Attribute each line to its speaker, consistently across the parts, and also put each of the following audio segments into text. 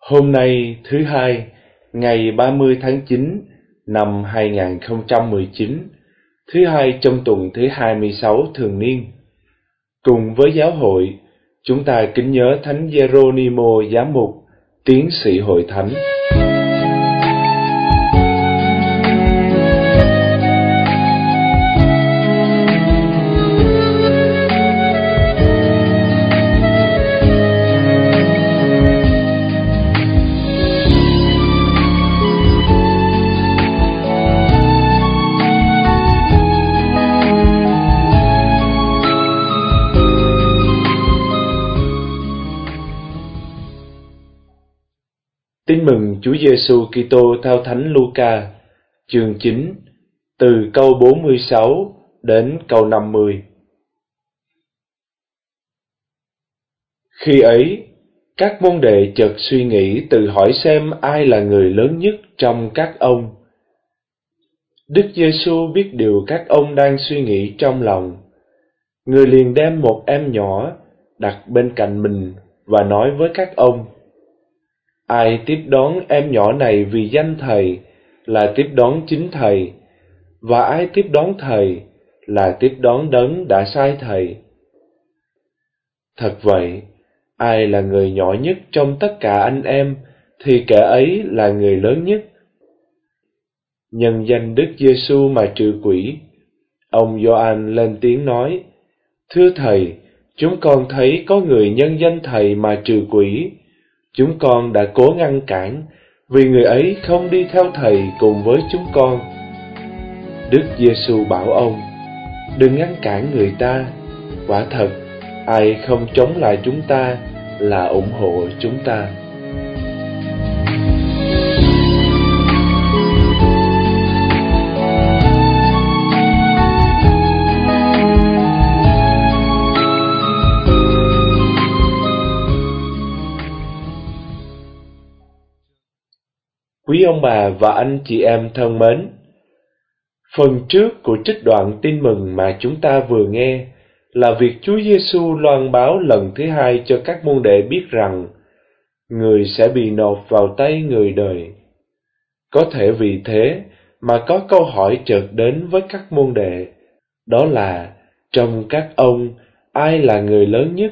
Speaker 1: Hôm nay thứ Hai, ngày 30 tháng 9 năm 2019, thứ Hai trong tuần thứ 26 thường niên. Cùng với giáo hội, chúng ta kính nhớ Thánh Geronimo Giám mục, tiến sĩ hội thánh. Tin mừng Chúa Giêsu Kitô theo Thánh Luca, chương 9, từ câu 46 đến câu 50. Khi ấy, các môn đệ chợt suy nghĩ tự hỏi xem ai là người lớn nhất trong các ông. Đức Giêsu biết điều các ông đang suy nghĩ trong lòng. Người liền đem một em nhỏ đặt bên cạnh mình và nói với các ông: ai tiếp đón em nhỏ này vì danh Thầy là tiếp đón chính Thầy, và ai tiếp đón Thầy là tiếp đón Đấng đã sai Thầy. Thật vậy, ai là người nhỏ nhất trong tất cả anh em thì kẻ ấy là người lớn nhất. Nhân danh Đức Giêsu mà trừ quỷ, ông Gioan lên tiếng nói: thưa Thầy, chúng con thấy có người nhân danh Thầy mà trừ quỷ. Chúng con đã cố ngăn cản, vì người ấy không đi theo Thầy cùng với chúng con. Đức Giêsu bảo ông: đừng ngăn cản người ta. Quả thật, ai không chống lại chúng ta là ủng hộ chúng ta. Quý ông bà và anh chị em thân mến, phần trước của trích đoạn tin mừng mà chúng ta vừa nghe là việc Chúa Giêsu loan báo lần thứ hai cho các môn đệ biết rằng người sẽ bị nộp vào tay người đời. Có thể vì thế mà có câu hỏi chợt đến với các môn đệ, đó là trong các ông ai là người lớn nhất?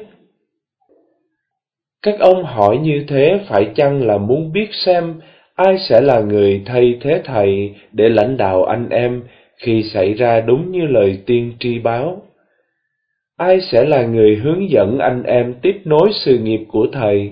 Speaker 1: Các ông hỏi như thế phải chăng là muốn biết xem ai sẽ là người thay thế Thầy để lãnh đạo anh em khi xảy ra đúng như lời tiên tri báo? Ai sẽ là người hướng dẫn anh em tiếp nối sự nghiệp của Thầy?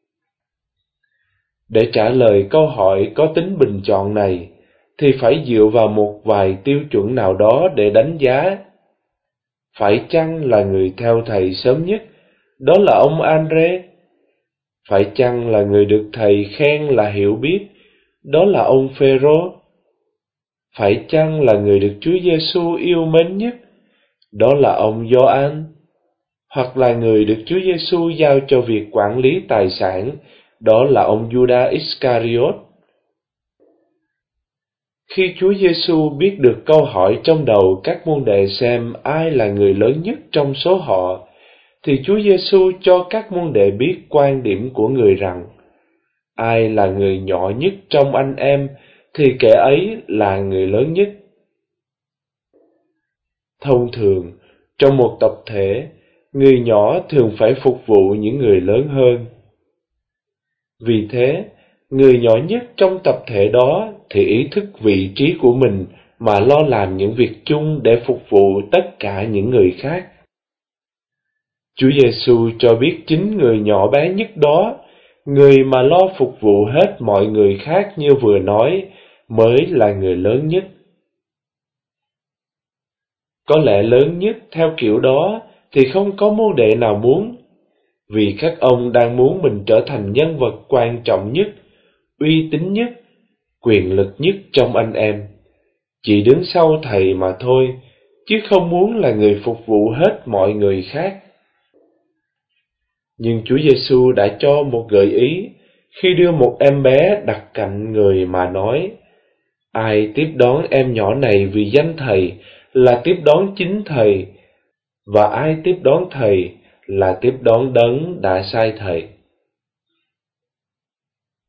Speaker 1: Để trả lời câu hỏi có tính bình chọn này, thì phải dựa vào một vài tiêu chuẩn nào đó để đánh giá. Phải chăng là người theo Thầy sớm nhất, đó là ông Andre? Phải chăng là người được Thầy khen là hiểu biết, đó là ông Phêrô? Phải chăng là người được Chúa Giêsu yêu mến nhất, đó là ông Gioan? Hoặc là người được Chúa Giêsu giao cho việc quản lý tài sản, đó là ông Judas Iscariot? Khi Chúa Giêsu biết được câu hỏi trong đầu các môn đệ xem ai là người lớn nhất trong số họ, thì Chúa Giêsu cho các môn đệ biết quan điểm của người rằng ai là người nhỏ nhất trong anh em thì kẻ ấy là người lớn nhất. Thông thường, trong một tập thể, người nhỏ thường phải phục vụ những người lớn hơn. Vì thế, người nhỏ nhất trong tập thể đó thì ý thức vị trí của mình mà lo làm những việc chung để phục vụ tất cả những người khác. Chúa Giêsu cho biết chính người nhỏ bé nhất đó, người mà lo phục vụ hết mọi người khác như vừa nói, mới là người lớn nhất. Có lẽ lớn nhất theo kiểu đó thì không có môn đệ nào muốn, vì các ông đang muốn mình trở thành nhân vật quan trọng nhất, uy tín nhất, quyền lực nhất trong anh em, chỉ đứng sau Thầy mà thôi, chứ không muốn là người phục vụ hết mọi người khác. Nhưng Chúa Giêsu đã cho một gợi ý khi đưa một em bé đặt cạnh người mà nói: ai tiếp đón em nhỏ này vì danh Thầy là tiếp đón chính Thầy, và ai tiếp đón Thầy là tiếp đón Đấng đã sai Thầy.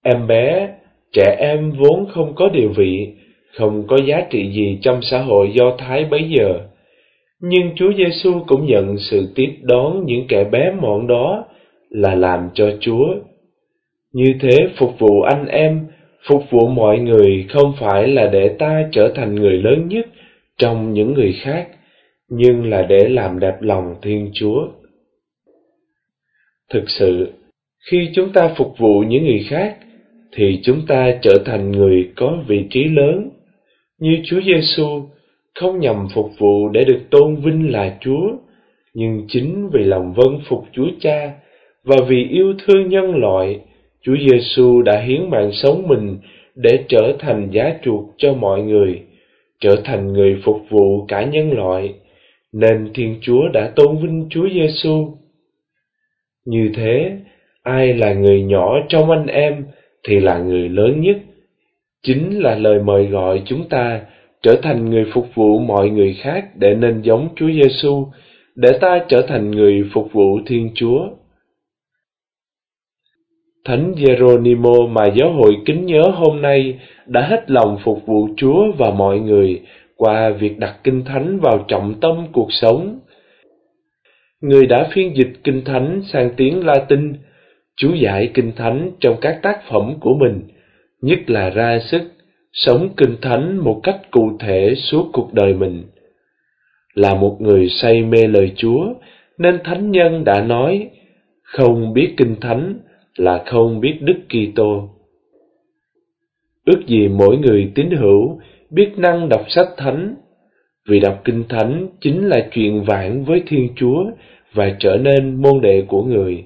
Speaker 1: Em bé, trẻ em vốn không có địa vị, không có giá trị gì trong xã hội Do Thái bấy giờ. Nhưng Chúa Giêsu cũng nhận sự tiếp đón những kẻ bé mọn đó là làm cho Chúa. Như thế phục vụ anh em, phục vụ mọi người không phải là để ta trở thành người lớn nhất trong những người khác, nhưng là để làm đẹp lòng Thiên Chúa. Thực sự, khi chúng ta phục vụ những người khác, thì chúng ta trở thành người có vị trí lớn. Như Chúa Giêsu không nhằm phục vụ để được tôn vinh là Chúa, nhưng chính vì lòng vâng phục Chúa Cha và vì yêu thương nhân loại, Chúa Giêsu đã hiến mạng sống mình để trở thành giá chuộc cho mọi người, trở thành người phục vụ cả nhân loại, nên Thiên Chúa đã tôn vinh Chúa Giêsu. Như thế, ai là người nhỏ trong anh em thì là người lớn nhất. Chính là lời mời gọi chúng ta trở thành người phục vụ mọi người khác để nên giống Chúa Giêsu, để ta trở thành người phục vụ Thiên Chúa. Thánh Geronimo mà giáo hội kính nhớ hôm nay đã hết lòng phục vụ Chúa và mọi người qua việc đặt Kinh Thánh vào trọng tâm cuộc sống. Người đã phiên dịch Kinh Thánh sang tiếng Latin, chú giải Kinh Thánh trong các tác phẩm của mình, nhất là ra sức sống Kinh Thánh một cách cụ thể suốt cuộc đời mình. Là một người say mê lời Chúa, nên Thánh Nhân đã nói, không biết Kinh Thánh là không biết Đức Kitô. Ước gì mỗi người tín hữu biết năng đọc sách Thánh, vì đọc Kinh Thánh chính là chuyện vãng với Thiên Chúa và trở nên môn đệ của người.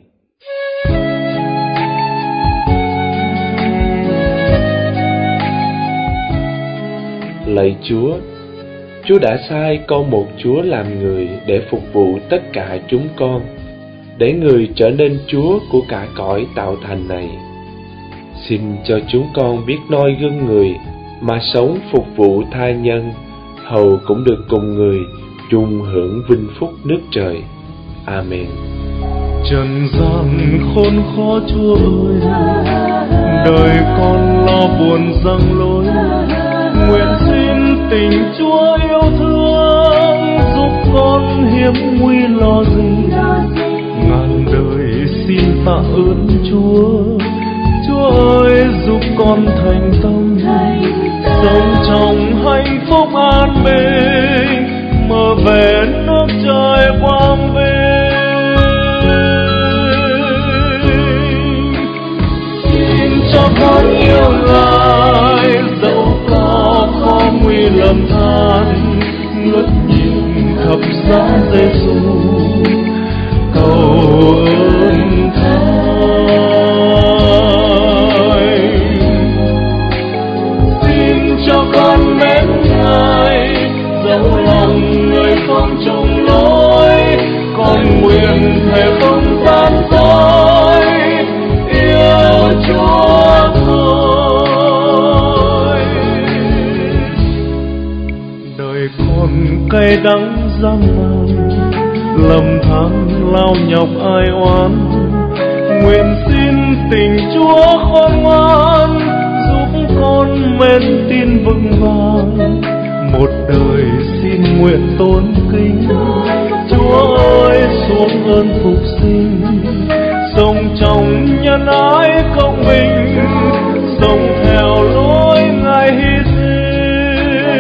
Speaker 1: Lạy Chúa, Chúa đã sai con một Chúa làm người để phục vụ tất cả chúng con, để người trở nên Chúa của cả cõi tạo thành này. Xin cho chúng con biết noi gương người mà sống phục vụ tha nhân, hầu cũng được cùng người chung hưởng vinh phúc nước trời. Amen.
Speaker 2: Trần gian khốn khó Chúa ơi, đời con lo buồn giăng lối, nguyện xin tình Chúa yêu thương giúp con hiểm nguy lo gì. Ngàn đời xin tạ ơn Chúa, Chúa ơi giúp con thành tâm, sống trong hạnh phúc an bình, mơ về nước trời quang vinh. Xin cho con yêu Ngài, dẫu có khó nguy lầm than, ngước nhìn thập giá Giêsu, cầu ơn Thầy. Xin cho con mến Ngài, dẫu lòng người không chung lối, con nguyện thề không gian dối, yêu Chúa thôi. Đời con cay đắng gian nan, lầm than lao nhọc ai oán, nguyện xin tình Chúa khôn ngoan giúp con mến tin vững vàng. Một đời xin nguyện tôn kính Chúa ơi, xuống ơn phục sinh, sống trong nhân ái công bình, sống theo lối Ngài hy sinh.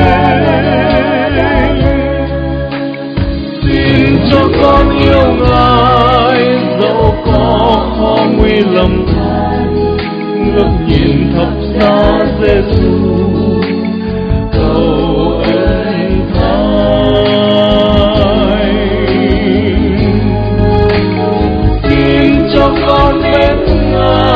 Speaker 2: Xin cho con yêu Ngài, dẫu có khó nguy lầm than, ngước nhìn thập giá Giêsu, cầu ơn Thầy. Xin cho con mến Ngài,